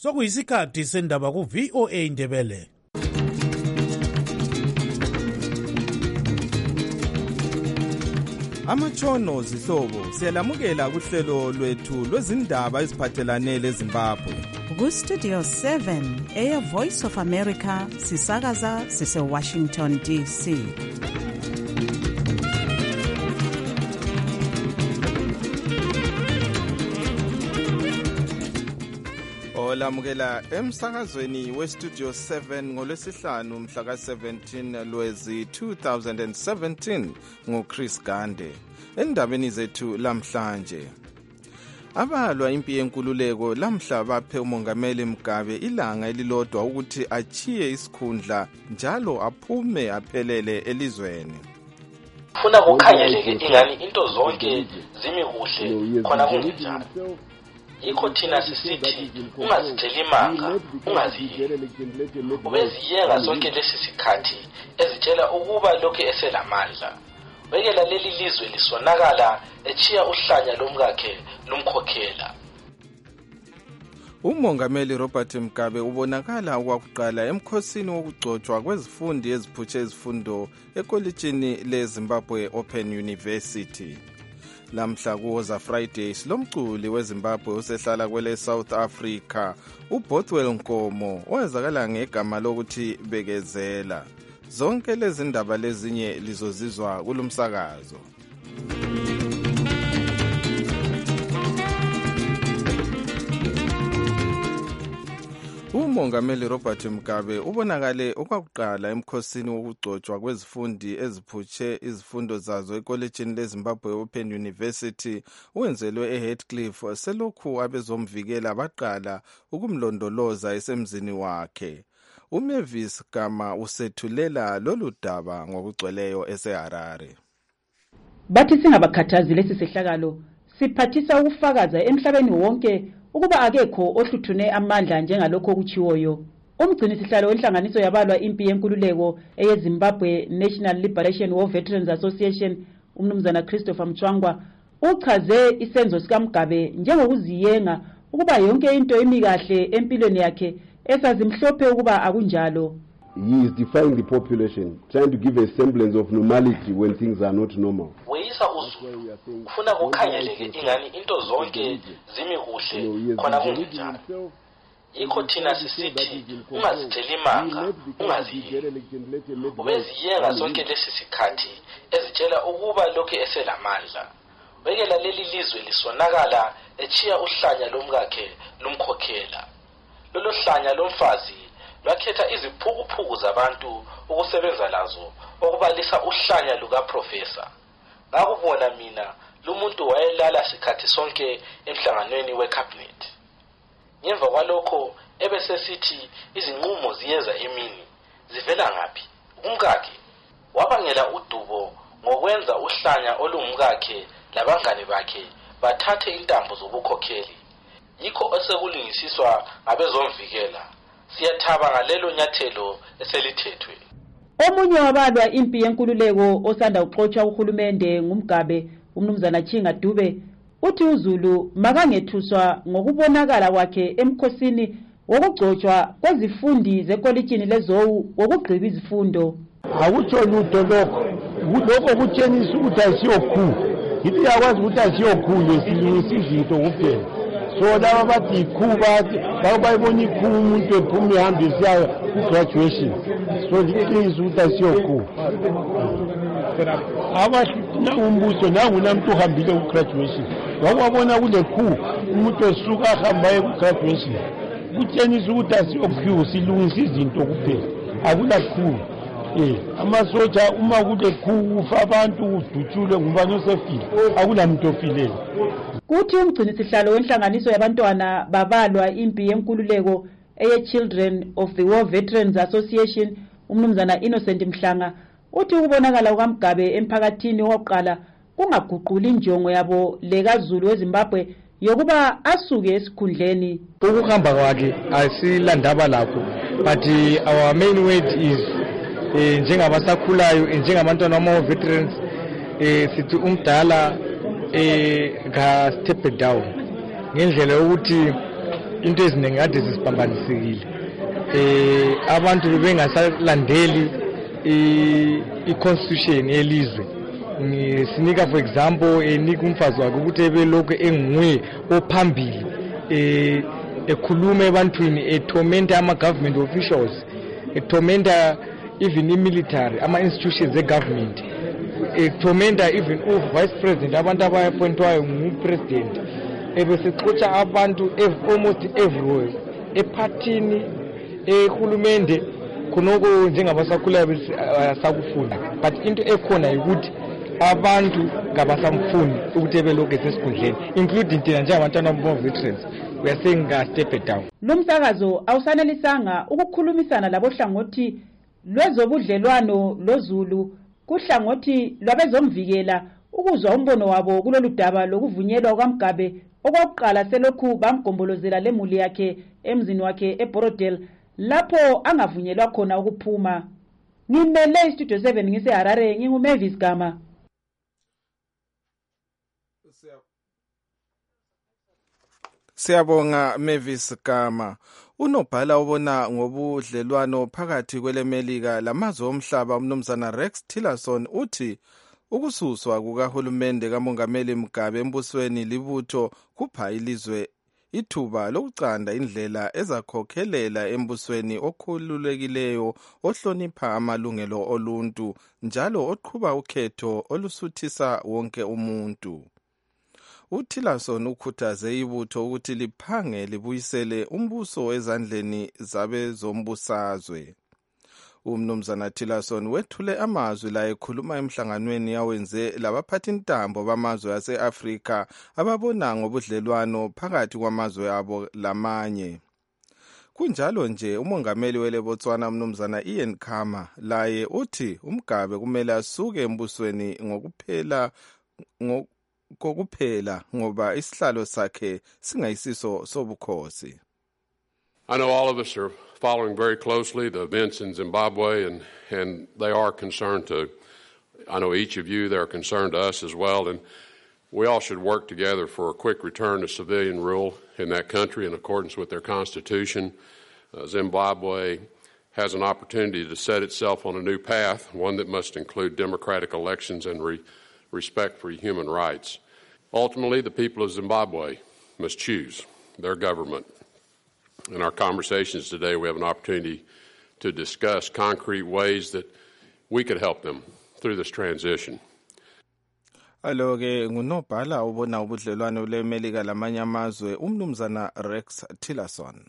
Sokuyisikhathi sendaba ku VOA Indebele. Amatshono zihlobo siyalamukela kuhlelo lwethu lwezindaba eziphathelane leZimbabwe. Ku Studio 7 Air Voice of America sisakaza sise Washington DC. Olamukela emsakazweni we Studio 7 ngolwesihlanu mhla ka-17 Lwezi 2017 nguChris Gande. Endabeni zethu lamhlanje, abalwa impi yenkululeko lamhla baphe uMongameli Mugabe ilanga elilodwa ukuthi achiye isikhundla njalo aphume aphelele elizweni. Funa kukhangeleke ingani into zonke zimi kuhle khona kunjani. Yikho thina sisithi ungazitheli imanga, ungaziyeki. Ubeziyenga sonke lesi sikhathi ezitshela ukuba lokhu eselamandla. Wekela leli lizwe lisonakala echiya uhlanya lomkakhe lumkhokhela. uMongameli Robert Mugabe ubonakala okwakuqala emkhosini wokugcotshwa kwezifundi eziphutshe izifundo ekolitshini leZimbabwe Open University. Lamhla kuwoza Friday silomculi weZimbabwe usehlala kwele South Africa uBothwell Nkomo owezakala ngegama lokuthi Bekezela. Zonke lezi ndaba lezinye lizozizwa kulumsakazo. uMongameli Robert Mugabe ubonakale okwakuqala emkhosini wokugcotshwa kwezifundi eziphutshe izifundo zazo ekolitshini leZimbabwe Open University wenzelwe eHeathcliff selokhu abezomvikela baqala ukumlondoloza esemzini wakhe. uMavis Gama usethulela lolu daba ngokugcweleyo eseHarare. Bathi singabakhathazi lesi sehlakalo siphathisa ukufakaza emhlabeni wonke ukuba akekho ohluthune amandla njengalokho okuchiwoyo. Umgcini sihlalo wenhlanganiso yabalwa impi yenkululeko eyeZimbabwe National Liberation War Veterans Association umnumzana Christopher Mchwangwa uchaze isenzo sikaMugabe njengokuziyenga ukuba yonke into imi kahle empilweni yakhe esazimhlophe ukuba akunjalo. He is defying the population, trying to give a semblance of normality when things are not normal. Weyisa uzulu kufuna kukhangeleke ingani into zonke zimi kuhle khona kunjani. Yikho thina sisithi ungazitheli imanga, ungaziyeki. Ubeziyenga sonke lesi sikhathi ezitshela ukuba lokhu eselamandla. Wekela leli lizwe lisonakala echiya uhlanya lomkakhe lumkhokhela. Lolo hlanya lomfazi lwakhetha iziphukuphuku zabantu ukusebenza lazo okubalisa uhlanya lukaprofesa. Ngakubona mina lumuntu wayelala sikhathi sonke emhlanganweni wecabinet. Ngemva kwalokho ebesesithi izinqumo ziyeza emini. Zivela ngaphi? Umkakhe wabangela udubo ngokwenza uhlanya olumkakhe labangane bakhe bathathe intambo zobukhokheli. Yikho osekulingisiswa ngabezomvikela. Siyathaba ngalelo nyathelo eselithethwe. Omunye wabalwa impi yenkululeko osanda uxotsha uhulumende ngumgabe umnumzana Chinga Dube uthi uZulu makangethuswa ngokubonakala kwakhe emkhosini wokugcotshwa kwezifundi zekolitshini leZowu wokugqiba izifundo. Akutsho lutho lokho kutshengisa ukuthi asiyokhu. Yithi yakwazi ukuthi asiyokhulu silungisa izinto kuphela. So laba bathi ikhuba bayibona ikhuba umuntu ephuma ehamba isiya ku-graduation. So liqiniso ukuthi asiyokhu. Abahlina umbuso nangunamuntu uhambile ku-graduation. Wakwabona kule khu umuntu esuka ahamba ku-graduation. Kutshengisa ukuthi asiyokhu silungisa izinto kuphela. Akulakhulu. Amasotsha uma kule khu ufa abantu udutshule ngubani osefile. Akulamuntu ofileyo. Kuthi umgcini sihlalo wenhlanganiso yabantwana babalwa impi yenkululeko eye-Children of the War Veterans Association umnumzana Innocent Mhlanga uthi ukubonakala kukaMugabe emphakathini wokuqala kungaguquli injongo yabo lekaZulu weZimbabwe yokuba asuke esikhundleni. Ukuhamba kwakhe asilandaba lapho, but our main word is njengabasakhulayo njengabantwana bama veterans sithi umdala ga step down ngendlela yokuthi into eziningi kade zisipambanisekile. Abantu bengasalandeli i-constitution yelizwe. Sinika for example enika umfazi wakhe ukuthi ebelokhu enguye ophambili ekhuluma ebantwini etormenta ama-government officials, etormenta even i-military, ama-institutions e-government, etormenta even vice president, abantu abaappointwayo ngu-president, ebesexotsha abantu almost everywhere, ephathini, ehulumende, khonoko njengabasakhulayo sakufunda. But into ekhona ukuthi abantu ngabasamfuni ukuthi belokhu esesikhundleni, including thina njengabantwana bo-veterans. We are saying step down. Lo msakazo awusanelisanga ukukhulumisana labohlangothi lwezobudlelwano loZulu kuhlangothi lwabezomvikela ukuzwa umbono wabo kulolu daba lokuvunyelwa kwaMgabe okokuqala selokhu bamgombolozela lemuli yakhe emzini wakhe eBorodale lapho angavunyelwa khona ukuphuma. Ngimele Studio 7 ngiseHarare, nginguMavis Gama. Siyabonga Mavis Gama. Unobhala obona ngobudlelwano phakathi kweleMelika lamazwe omhlaba umnumzana Rex Tillerson uthi ukususwa kukahulumende kamongameli Mugabe embusweni libutho kupha ilizwe ithuba lokucanda indlela ezakhokhelela embusweni okhululekileyo ohlonipha amalungelo oluntu njalo oqhuba ukhetho olusuthisa wonke umuntu. uTillerson ukhuthaze ibutho ukuthi liphange libuyisele umbuso ezandleni zabezombusazwe. Umnumzana Tillerson wethule amazwi la ekhuluma emhlanganweni yawenze labaphathintambo bamazwe ase-Afrika ababona ngobudlelwano phakathi kwamazwe abo lamanye. Kunjalo nje umongameli weleBotswana umnumzana Ian Khama laye uthi uMgabe kumele asuke embusweni kokuphela ngoba isihlalo sakhe singayisiso sobukhosi. I know all of us are following very closely the events in Zimbabwe and they are concerned to, I know each of you, they're concerned to us as well, and we all should work together for a quick return to civilian rule in that country in accordance with their constitution. Zimbabwe has an opportunity to set itself on a new path, one that must include democratic elections and respect for human rights. Ultimately, the people of Zimbabwe must choose their government. In our conversations today, we have an opportunity to discuss concrete ways that we could help them through this transition. Aloke ngunobhala ubona ubudlelwano leMelika lamanye amazwe umnumzana Rex Tillerson.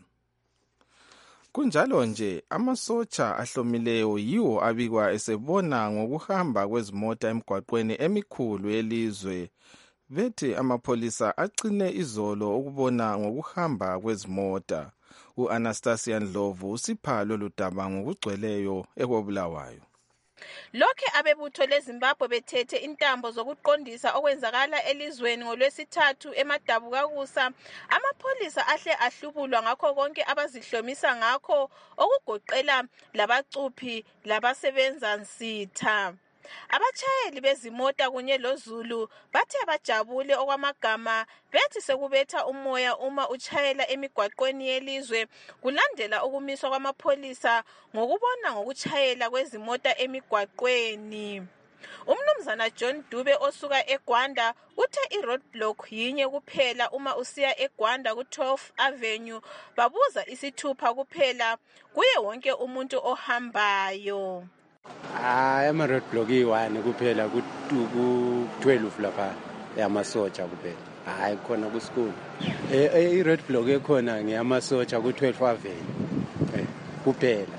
Kunjalo nje amasotsha ahlomileyo yiwo abikwa esebona ngokuhamba kwezimota emgwaqweni emikhulu yelizwe. Bethi amapholisa agcine izolo ukubona ngokuhamba kwezimota. U-Anastasia Ndlovu usipha lolu daba ngokugcweleyo ekobulawayo. Lokhe abebutho leZimbabwe bethethe intambo zokuqondisa okwenzakala elizweni ngolwesithathu emadabukakusa, amapholisa ahle ahlubulwa ngakho konke abazihlomisa ngakho okugoqela labacuphi labasebenza nsitha. Abachayeli bezimota kunye loZulu bathe bajabule okwamagama bethi sekubetha umoya uma uchayela emigwaqweni yelizwe kulandela ukumiswa kwamapholisa ngokubona ngokuchayela kwezimota emigwaqweni. Umnumzana John Dube osuka eGwanda uthe i-roadblock yinye kuphela uma usiya eGwanda ku-12th Avenue babuza isithupha kuphela kuye wonke umuntu ohambayo. Ama roadblock iwane kuphela ku-12 lapha yamasotsha kuphela. Hayi khona ku school. I-roadblock ekhona ngiyamasotsha ku-12th Avenue. Kuphela.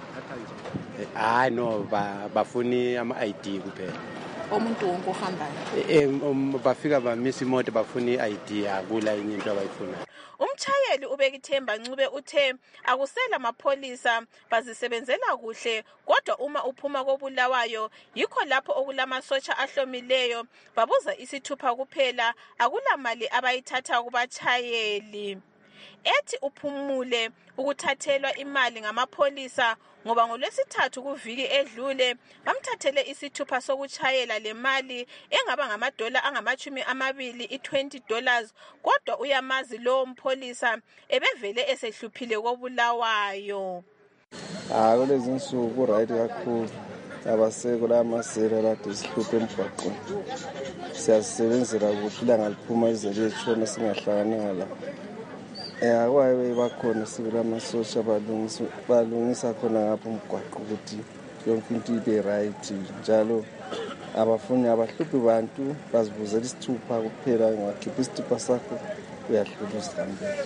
Hayi no bafuni ama-ID kuphela. Umuntu wonke ohambayo. Bafika bamisa imoto bafuni i-ID akula enye into abayifunayo. Umchayeli uBekithemba Ncube uthe akusela amapholisa bazisebenzela kuhle kodwa uma uphuma kobulawayo yikho lapho okulamasotsha ahlomileyo babuza isithupha kuphela akulamali abayithatha kubachayeli. ethi uphumule ukuthathelwa imali ngamapholisa ngoba ngolwesithathu kuviki edlule bamthathele isithupha sokutshayela le mali engaba ngamadola angama-20 $20 kodwa uyamazi lowo mpholisa ebevele esehluphile kobulawayo. Kulezi nsuku right kakhulu abasekho la masela lade sihluphe emgwaqweni siyasebenzela kuhle ilanga liphuma izinto ezitshona singahlangananga la kwaye bakhona sibula amasosha balungisa khona ngapha umgwaqo ukuthi yonke into ibe right njalo abafuni abahluphi bantu bazibuzela isithupha kuphela ngakhipha isithupha sakho uyadlula uzihambele.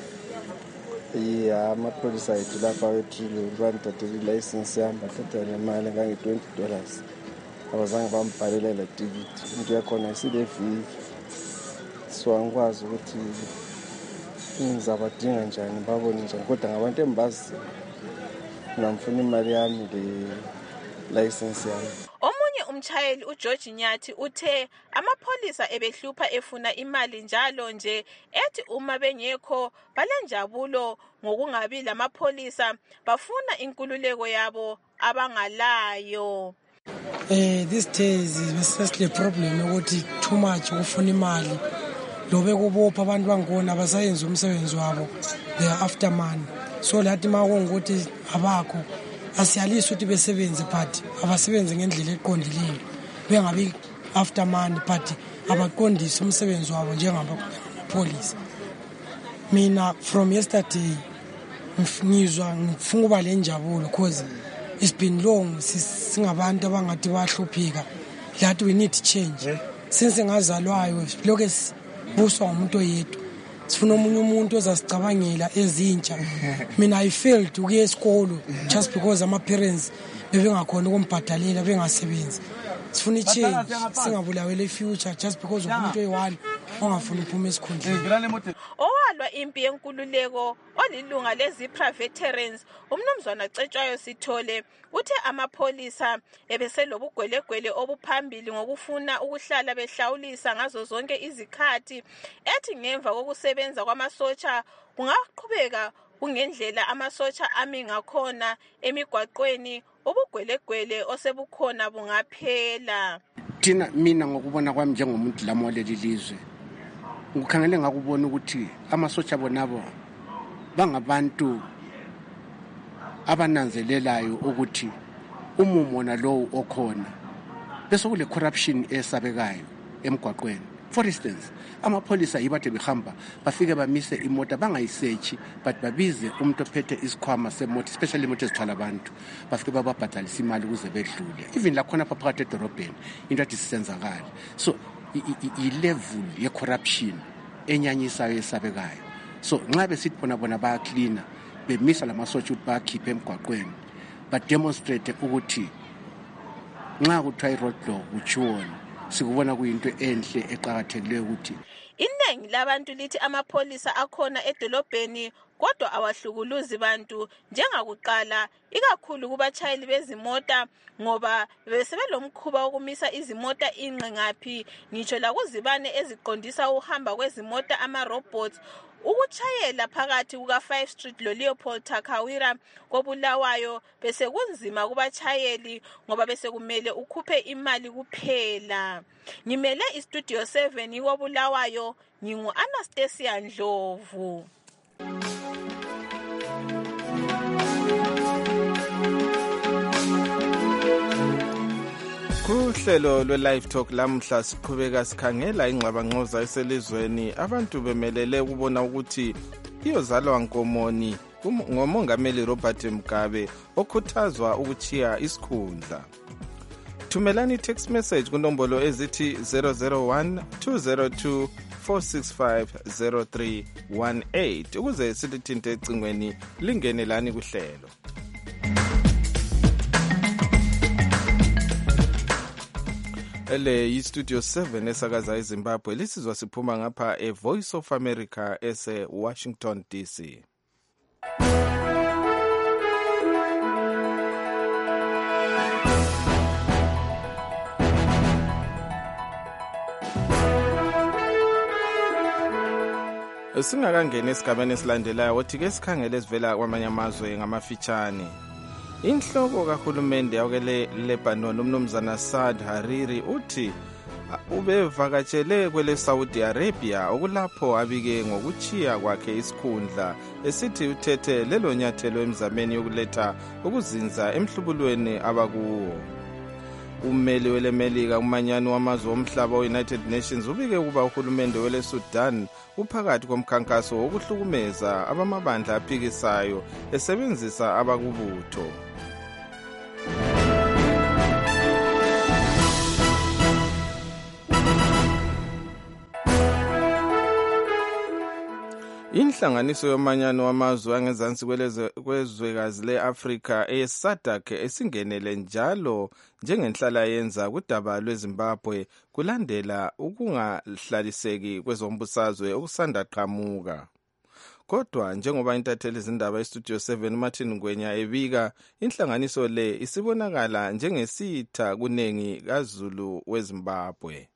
Amapholisa ethu lapha wethile bantatele ilayisensi yami bathatha nemali ngange-$20 abazange bambhalela la tikiti into yakhona isileviki so angikwazi ukuthi ngizabadinga njani babone njani kodwa ngabantu embazi namfuna imali yami le-layisensi yami. Umtshayeli uGeorge Nyathi uthe amapholisa ebehlupha efuna imali njalo nje ethi uma bengekho balenjabulo ngokungabi lamapholisa bafuna inkululeko yabo abangalayo. These days is especially a problem ukuthi too much ukufuna imali lobe kubopha abantu bangona abasayenza umsebenzi wabo they are after money so lathi makungukuthi abakho asiyalisa ukuthi besebenze but abasebenze ngendlela eqondileyo bengabi after money but abaqondisa umsebenzi wabo njengamapolisa. Mina from yesterday ngizwa ngifuna ukuba lenjabulo because it's been long singabantu abangathi bahlupheka that we need change since ngazalwayo lokho buswa umuntu oyedwa sifuna omunye umuntu ozasicabangela ezintsha. Mina I failed ukuya esikolo just because ama parents bebengakhona ukumbhadalela bengasebenzi. Sifuna change singabulawela ifuture just because umuntu oyi-1 ongafuna uphuma esikhundleni. Owalwa impi yenkululeko olilunga lezipra veterans umnumzwana Cetshwayo Sithole uthe amapholisa ebeselobugwelegwele obuphambili ngokufuna ukuhlala behlawulisa ngazo zonke izikhathi ethi ngemva kokusebenza kwamasotsha kungaqhubeka kungendlela amasotsha ami ngakhona emigwaqweni ubugwelegwele osebukhona bungaphela. Mina ngokubona kwami njengomuntu lamo leli lizwe ngikhangele ngakubona ukuthi amasotsha bonabo bangabantu abananzelelayo ukuthi umumo nalowo okhona bese kule corruption esabekayo emgwaqweni. For instance, amapholisa yibathe behamba bafike bamise imota bangayisearchi but babize umuntu ophethe isikhwama semota especially imoto ezithwala abantu bafike bababhadalisa imali ukuze bedlule even la khona phakathi edorobheni into athi sisenzakala. So i-level ye-corruption enyanyisayo esabekayo. So nxa besithi bona bayacleana bemisa lamasotsha ukuthi bayakhipha emgwaqweni bademonstrate ukuthi nxa kuthiwa i-roadblock uchiwona sikubona kuyinto enhle eqakathekileyo ukuthi iningi labantu lithi amapholisa akhona edolobheni kodwa awahlukuluzi bantu njengakuqala ikakhulu kubatshayeli bezimota ngoba besebelomkhuba wokumisa izimota ingqe ngaphi ngitsho lakuzibane eziqondisa uhamba kwezimota ama-robots. Ukutshayela phakathi kuka-5 Street lo-Leopold Takawira kobulawayo bese kunzima kubatshayeli ngoba bese kumele ukhuphe imali kuphela. Ngimele iStudio 7 kobulawayo ngingu-Anastasia Ndlovu. Kuhlelo lwe-Live Talk lamhla siqhubeka sikhangela ingxabangxoza eselizweni abantu bemelele ukubona ukuthi iyozalwa nkomoni ngomongameli Robert Mugabe okhuthazwa ukuchiya isikhundla. Thumelani i-text message kunombolo ezithi 001 202 465 0318 ukuze silithinte ecingweni lingenelani kuhlelo. Ele yiStudio 7 esakaza eZimbabwe lisizwa siphuma ngapha eVoice of America ese Washington DC. Singakangena esigabeni esilandelayo wothi ke sikhangele sivela kwamanye amazwe ngamafitshane. Inhloko kahulumende yakele Lebanon umnumzana Saad Hariri uthi ubevakatshele kwele Saudi Arabia okulapho abike ngokuchiya kwakhe isikhundla esithi uthethe lelo nyathelo emzameni yokuletha ukuzinza emhlubulweni abakuwo. Ummeli wele Melika umanyano wamazwe omhlaba United Nations ubike ukuba uhulumende wele Sudan uphakathi komkhankaso wokuhlukumeza abamabandla aphikisayo esebenzisa abakubutho. Inhlanganiso yomanyano wamazwe angezansi kwezwekazi le-Afrika eSADC esingenele njalo njengenhlala yenza kudaba lweZimbabwe kulandela ukungahlaliseki kwezombusazwe okusanda qhamuka. Kodwa njengoba intatheli izindaba eStudio 7 Martin Ngwenya ebika, inhlanganiso le isibonakala njengesitha kunengi kaZulu weZimbabwe.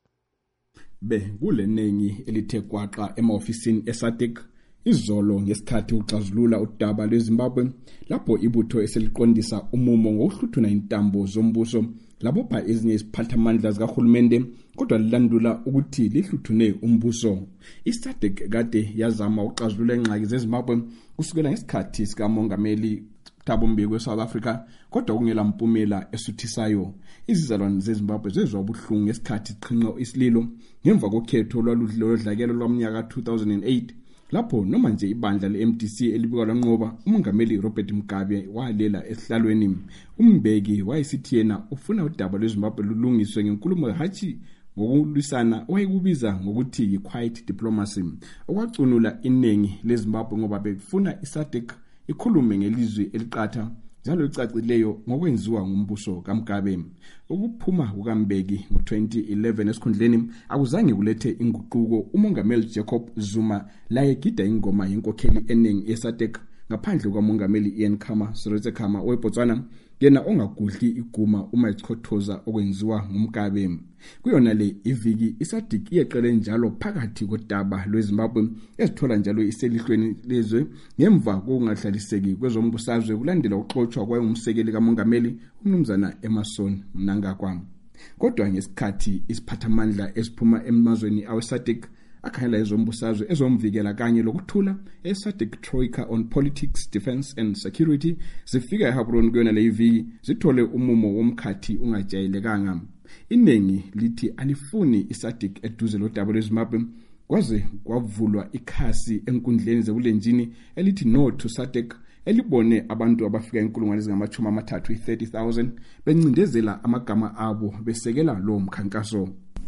Kulenengi elithe kwaqa ema-ofisini eSADC izolo ngesikhathi uxazulula udaba lweZimbabwe lapho ibutho eseliqondisa umumo ngokuhluthuna intambo zombuso labopha ezinye iziphathamandla zikahulumende kodwa lilandula ukuthi lihluthune umbuso. iSADC kade yazama ukuxazulula ingxaki zeZimbabwe kusukela ngesikhathi sikamongameli Thabo Mbeki weSouth Africa kodwa kungela mpumela esuthisayo. Izizalwane zeZimbabwe zezwa ubuhlungu ngesikhathi qhinqa isililo ngemva kokhetho olwadlakelo lwamnyaka 2008 lapho noma nje ibandla le-MDC elibikwa lanqoba umongameli Robert Mugabe walela esihlalweni. Umbeki wayesithi yena ufuna udaba lweZimbabwe lulungiswe ngenkulumo hatshi ngokulwisana wayekubiza ngokuthi yi-quiet diplomacy okwacunula inengi leZimbabwe ngoba befuna iSADC ikhulume ngelizwi eliqatha njalo licacileyo ngokwenziwa ngumbuso kaMugabe. Ukuphuma kukaMbeki ngo-2011 esikhundleni akuzange kulethe inguquko. Umongameli Jacob Zuma layegida ingoma yenkokheli eningi eSADC ngaphandle kwamongameli Ian Khama Seretse Khama weBotswana yena ongagudli iguma uma ichothoza okwenziwa ngumgabe. Kuyona le iviki iSADC iyeqele njalo phakathi kodaba lweZimbabwe ezithola njalo iselihlweni lezwe ngemva kokungahlaliseki kwezombusazwe kulandela ukuxoxwa kwayumsekeli kamongameli umnumzana Emerson Mnangagwa. Kodwa ngesikhathi isiphathamandla esiphuma emazweni aweSADC akhangela ezombusazwe ezomvikela kanye lokuthula eSADC Troika on Politics, Defense and Security zifika eHabroni kuyona le iviki zithole umumo womkhathi ungajayelekanga. Inengi lithi alifuni iSADC eduze lodaba lweZimbabwe kwaze kwavulwa ikhasi enkundleni zebulenjini elithi no to SADC elibone abantu abafika inkulungwane ezingama-30,000 bencindezela amagama abo besekela lo mkhankaso.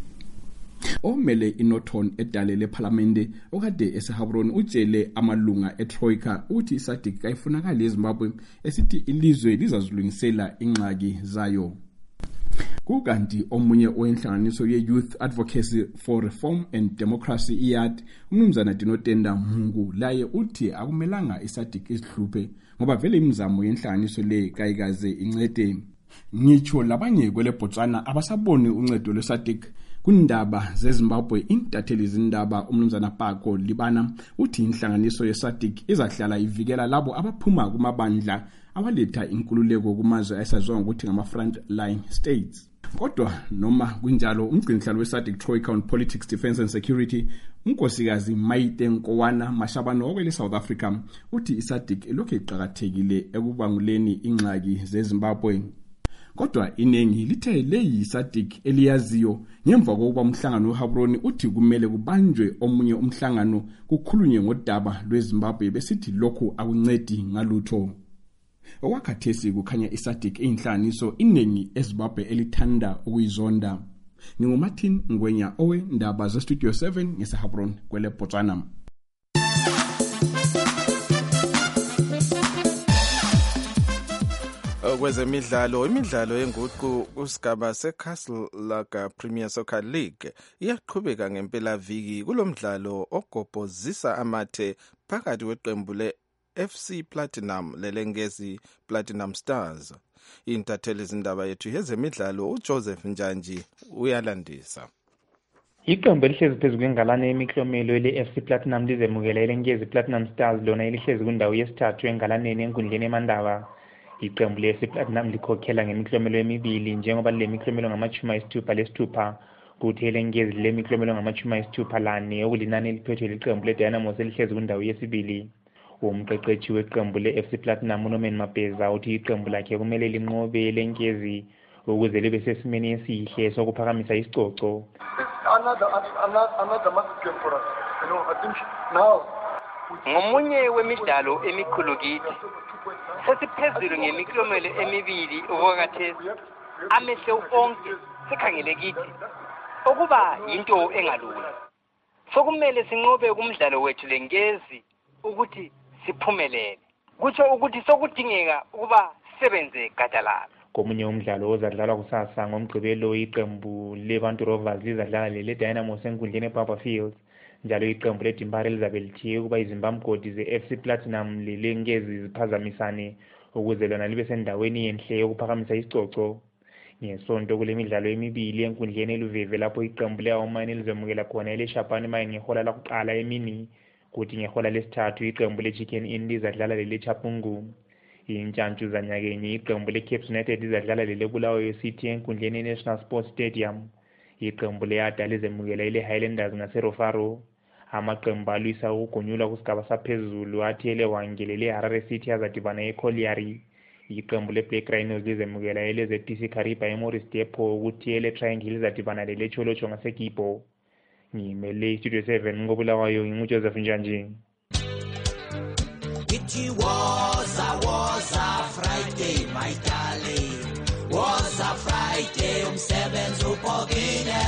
Omele iNorton edale leParliamente okade eseHabroni utshele amalunga eTroika ukuthi iSADC kayifunakali eZimbabwe esithi ilizwe lizazilungisela ingxaki zayo. Kukanti omunye owenhlanganiso ye-Youth Advocacy for Reform and Democracy IYAD umnumzana Dinotenda Mhungu laye uthi akumelanga iSADC isihluphe ngoba vele imizamo yenhlanganiso le kayikaze incede. Ngitsho labanye kwele Botswana abasaboni uncedo lweSADC kundaba zeZimbabwe. Intatheli izindaba umnumzana Pako Libana uthi inhlanganiso yeSADC izahlala ivikela labo abaphuma kumabandla awaletha inkululeko kumazwe asaziwa ngokuthi ngama-front line states. Kodwa noma kunjalo umgcinihlalo weSADC Troika on Politics, Defense and Security unkosikazi Maite Nkowana Mashabane okwele South Africa uthi iSADC ilokhu iqhakathekile ekubanguleni ingxaki zeZimbabwe. Kodwa inengi lithe leyi iSADC eliyaziyo ngemva kokuba umhlangano weHabroni uthi kumele kubanjwe omunye umhlangano kukhulunywe ngodaba lweZimbabwe besithi lokhu akuncedi ngalutho. Okwakhathesi kukhanya iSADC inhlanganiso inengi eZimbabwe elithanda ukuyizonda. NginguMartin Ngwenya owendaba zeStudio 7 ngeseHabroni kwele Botswana. Kwezemidlalo, imidlalo yenguqu kusigaba seCastle Lager Premier Soccer League iyaqhubeka ngempela viki kulomdlalo ogobhozisa amathe phakathi kweqembu le-FC Platinum lelengezi Platinum Stars. Intatheli izindaba yethu yezemidlalo uJoseph Njanji uyalandisa. Iqembu elihlezi phezu kwengalane yemiklomelo le-FC Platinum lizemukela elenkezi Platinum Stars lona elihlezi kundawo yesithathu engalaneni enkundleni emandaba. Iqembu le-FC Platinum likhokhela ngemiklomelo emibili njengoba lemiklomelo ngama-6 lesithupha kuthi elenkezi lemiklomelo ngama-6 lane okulinani eliphethwe liqembu le-Dynamos elihlezi kundawo yesibili. Umqeqeshi weqembu le-FC Platinum uNorman Mabheza uthi iqembu lakhe kumele linqobe elenkezi ukuze libe sesimeni esihle sokuphakamisa isicoco. Another massive game for us. I think now ngomunye wemidlalo emikhulu kithi sesiphezulu ngemiklomelo emibili okwakhathesi amehlo onke sikhangele kithi okuba into engalula sokumele sinqobe kumdlalo wethu lenkezi ukuthi siphumelele kutsho ukuthi sokudingeka ukuba sisebenze gadalala. Komunye umdlalo ozadlalwa kusasa ngomgqibelo iqembu leBantu Rovers lizadlala le-Dynamos enkundleni eBarber Fields njalo iqembu leDimbara lizabe lithiye ukuba izimbamgodi ze-FC Platinum lenkezi ziphazamisane ukuze lona libe sendaweni enhle yokuphakamisa isicoco. Ngesonto kule midlalo emibili enkundleni eLuveve lapho iqembu le-Aumani lizomukela khona ele-Shabane Mine ngehola lakuqala emini kuthi ngehola lesithathu iqembu le-Chicken Inn lizadlala lele-Chapungu. Intshantshu zanyakenye iqembu le-Cape United lizadlala lele-Bulawayo City enkundleni ye-National Sports Stadium. Iqembu le-Ada lizemukela ile-Highlanders ngaserofaro. Amaqembu alwisa ukugonyulwa kusigaba saphezulu athi ele-Wangele le-Harare City azadibana eColliery. Iqembu le-Black Rhinos lizemukela ele-ZTC Kariba eMorris Depot ukuthi ele-Triangle lizadibana lele-Cholocho ngaseGibo. Ngimele iStudio 7 ngoBulawayo nginguJoseph Njanji. It was a Friday, my darling. Was a Friday, umsebenzi uphokile.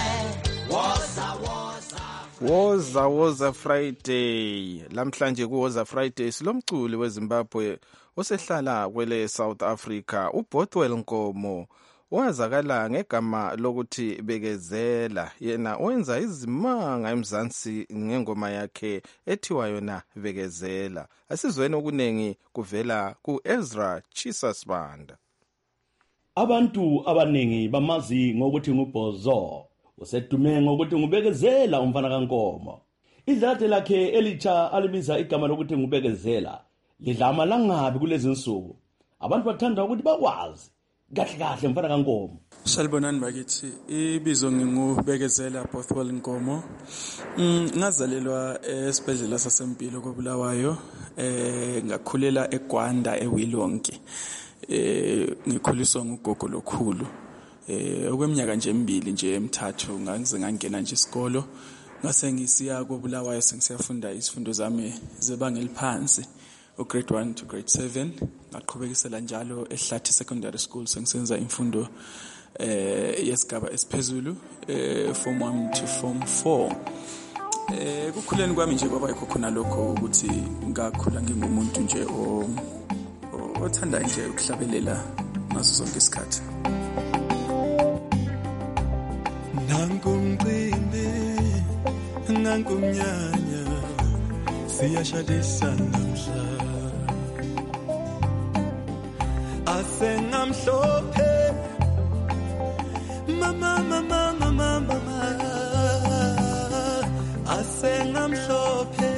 Was a Friday. Lamhlanje was a Friday silomculi weZimbabwe osehlala kwele South Africa uBothwell Nkomo. Wazakala ngegama lokuthi Bekezela. Yena wenza izimanga eMzansi ngengoma yakhe ethiwa yona Bekezela. Asizweni okunengi kuvela kuEzra Chisasbanda. Abantu abanengi bamazi ngokuthi nguBhozo. Usedume ngokuthi nguBekezela umfana kaNkomo. Idlate lakhe elitsha alibiza igama lokuthi nguBekezela lidlama langabi kulezi insuku. Abantu bathanda ukuthi bakwazi kahle mfana kaNkomo. Salibonani bakithi, ibizo nginguBekezela Bothwell Nkomo. Ngazalelwa esibhedlela saseMpilo koBulawayo, ngakhulela eGwanda eWilonke. Ngikhuliswa ngugogo lokhulu. Okweminyaka nje emibili nje emithathu ngize ngangena nje isikolo. Ngase ngisiya koBulawayo sengisiyafunda isifundo zami zebanga eliphansi. Grade 1 to grade 7 ngaqhubekisela njalo eHlathi Secondary School sengisenza imfundo yesigaba esiphezulu form 1 to form 4. Kukhuleni kwami nje kwaba yikho khona lokho ukuthi ngakhula ngingumuntu nje othanda nje ukuhlabelela ngaso sonke isikhathi. Nangumqindi nangumnyanya siyashadisa namhla asengamhlophe mama asengamhlophe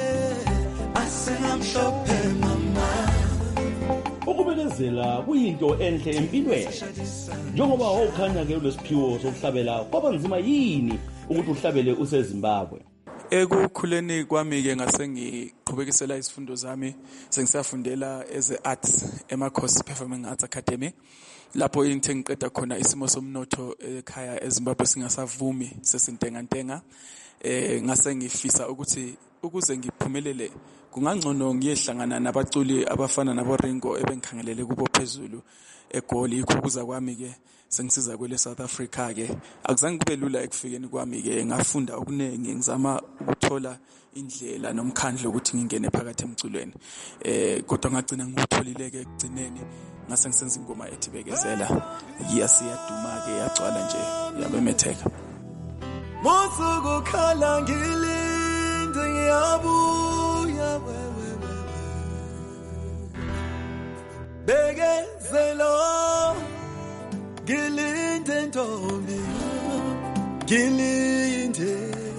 mama. Ukubekezela kuyinto enhle empilweni. Njengoba wawukhanya ke lesiphiwo sokuhlabela kwabanzima yini ukuthi uhlabele useZimbabwe? Ekukhuleni kwami ke ngase ngiqhubekisela izifundo zami sengisafundela eze-arts eMakhosi Performing Arts Academy lapho into engiqeda khona isimo somnotho ekhaya eZimbabwe singasavumi sesintengantenga. Ngase ngifisa ukuthi ukuze ngiphumelele kungangcono ngiyehlangana nabaculi abafana naboRingo ebengikhangelele kubo phezulu eGoli. Ikho kuza kwami ke sengisiza kwele South Africa ke akuzange kube lula ekufikeni kwami ke ngafunda okuningi ngizama ukuthola indlela nomkhandlo ukuthi ngingene phakathi emculweni kodwa ngagcina ngutholile ke ekugcineni ngase ngisenza ingoma ethi Bekezela yasiyaduma ke yagcwala nje yabemetheka. Musuku khala ngilinde ngiyabuya wewe Bekezela Gilinde ntombi, gilinde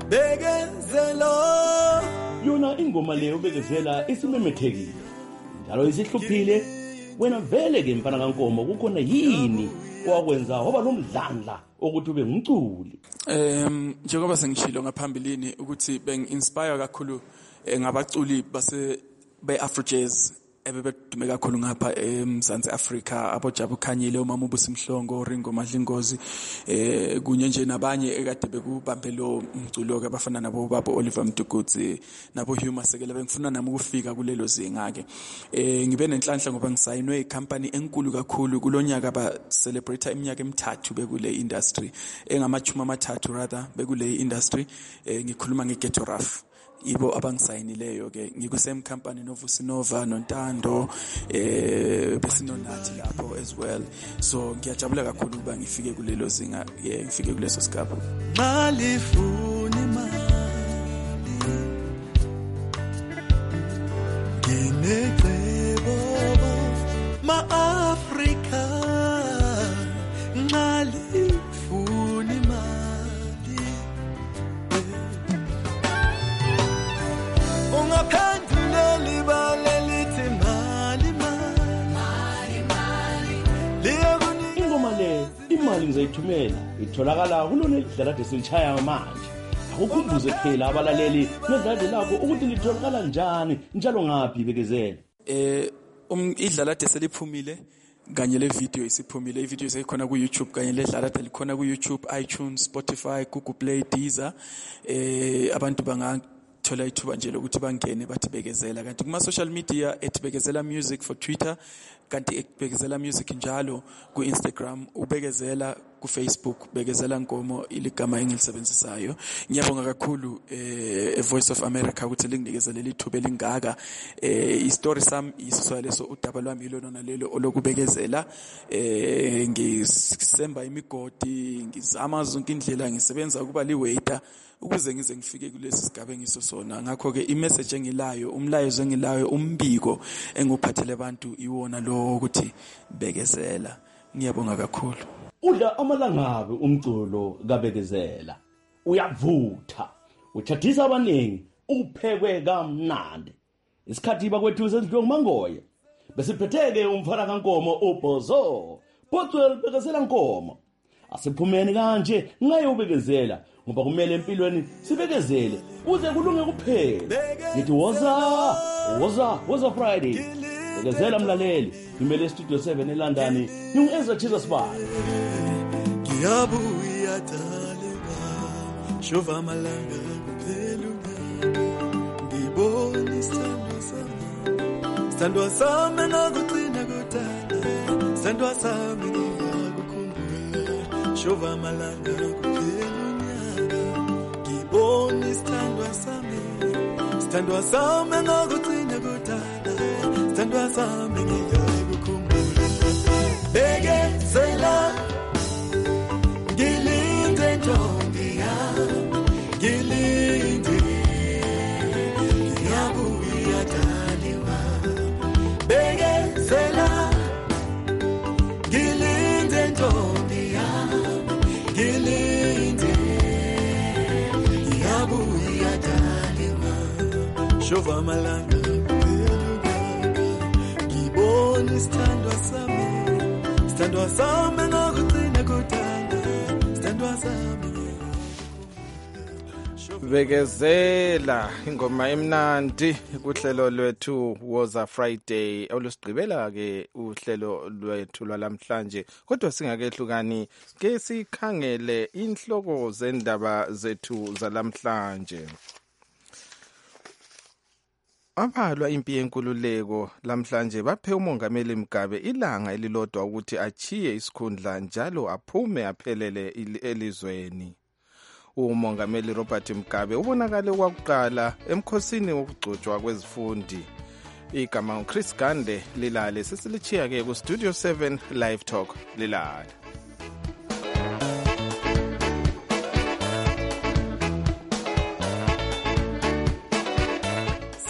bekezelo. Yona ingoma leyo bekezela isimemethekile. Njalo isihluphile wena vele ke mfana kaNkomo kukhona yini wakwenza waba nomdlandla ukuthi ube ngumculi. Njengoba sengishilo ngaphambilini ukuthi bengi-inspire kakhulu ngabaculi be-Afro Jazz ebebedume kakhulu ngapha eMzansi Afrika, aboJabu Khanyile, uMama uBusimhlongo, Ringo Madlingozi, kunye nje nabanye ekade bekubambe lo umculo ke abafana nabo baba Oliver Mdugudzi nabo Hugh Masekela. Bengifuna nami ukufika kulelo zinga ke. Ngibe nenhlanhla ngoba ngisayinwe icompany enkulu kakhulu kulonyaka ba celebrate iminyaka emithathu bekule industry, engamachuma amathathu rather bekule industry. Ngikhuluma ngeGhetto Rough. Ibo abangisayinileyo ke ngikusame company noVusinova noNtando besinonathi lapho as well. So ngiyajabula kakhulu ukuba ngifike kulelo zinga, ngifike kuleso sigaba. Malifuni mali ginecebo ma-Afrika malifuni mali ungaphenduleli balelithi mali mali mali. Ingoma le imali ngizayithumela itholakala kulona idlala desilchaya manje. Akukhumbuze phela abalaleli nedlala lakho ukuthi litholakala njani njalo ngaphi bekezela. Idlala deseliphumile kanye le video isiphumile. I-video isikhona ku YouTube kanye le dlala likhona ku YouTube, iTunes, Spotify, Google Play, Deezer. Abantu bangathola ithuba nje lokuthi bangene bathi bekezela, kanti kuma social media @bekezela music for Twitter, kanti bekezela music njalo ku Instagram, ubekezela ku Facebook, bekezela Nkomo iligama engilisebenzisayo. Ngiyabonga kakhulu Voice of America ukuthi linginikezele lithuba elingaka. Istory sami isiswa leso udaba lwami yilona nalelo olokubekezela. Ngisemba imigodi, ngizama zonke indlela, ngisebenza ukuba liwaiter ukuze ngize ngifike kulesi sigaba engisosona. Ngakho ke imessage engilayo, umlayezo engilayo, umbiko enguphathele abantu iwona lo ukuthi bekezela. Ngiyabonga kakhulu. Udla amalangabe umculo kabekezela. Uyavutha, uchathisa abaningi, uphekwe kamnandi. Isikhathi bakwethu sendlo ngumangoya. Besiphetheke umfana kaNkomo uBozo. Botswel bekezela Nkomo. Asiphumeni kanje ngayobekezela ngoba kumele empilweni sibekezele uze kulunge kuphela. Ngithi woza Friday. Bekezela mlaleli, ngimele Studio 7 eLondon. Ngingu-Ezra Jesus Bani. Ngiyabuya Daleka, shova amalanga kuphela. Ngibona isithandwa sami ngakugcina kudala, isithandwa sami ngiyakukhumbula, shova amalanga kuphela unyaka. Ngibona isithandwa sami ngakugcina kudala, isithandwa sami ngiyakukhumbula. Bekezela ngilinde ntombi yami, ngilinde ngiyabuya Daliwa. Bekezela ngilinde ntombi yami, ngilinde ngiyabuya Daliwa. Shova amalanga ngibona isithandwa sami ngakugcina kudala, isithandwa sami. Bekezela ingoma emnandi kuhlelo lwethu Woza Friday olusigqibela ke uhlelo lwethu lwalamhlanje. Kodwa singakehlukani ke sikhangele inhloko zendaba zethu zalamhlanje. Abalwa impi yenkululeko lamhlanje baphe umongameli Mugabe ilanga elilodwa ukuthi achiye isikhundla njalo aphume aphelele elizweni. Umongameli Robert Mugabe ubonakale kwakuqala emkhosini wokugcotshwa kwezifundi. Igama Chris Gande lilale sesilichiya ke ku Studio 7 Live Talk lilale.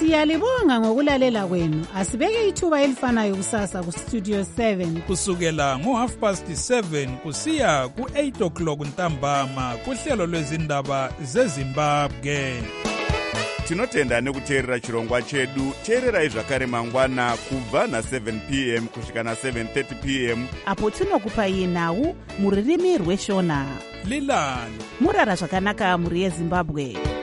Siyalibonga ngokulalela kwenu. Asibeke ithuba elifanayo kusasa ku Studio 7 kusukela ngo7:30 kusiya ku8 o'clock ntambama kuhlelo lwezindaba zeZimbabwe. Tinotenda nekuteerera chirongwa chedu. Teererai zvakare mangwana kubva na7 p.m. kusvika na7:30 p.m. apo tinokupai nhau muririmi rweshona. Lilani murara zvakanaka muri yeZimbabwe.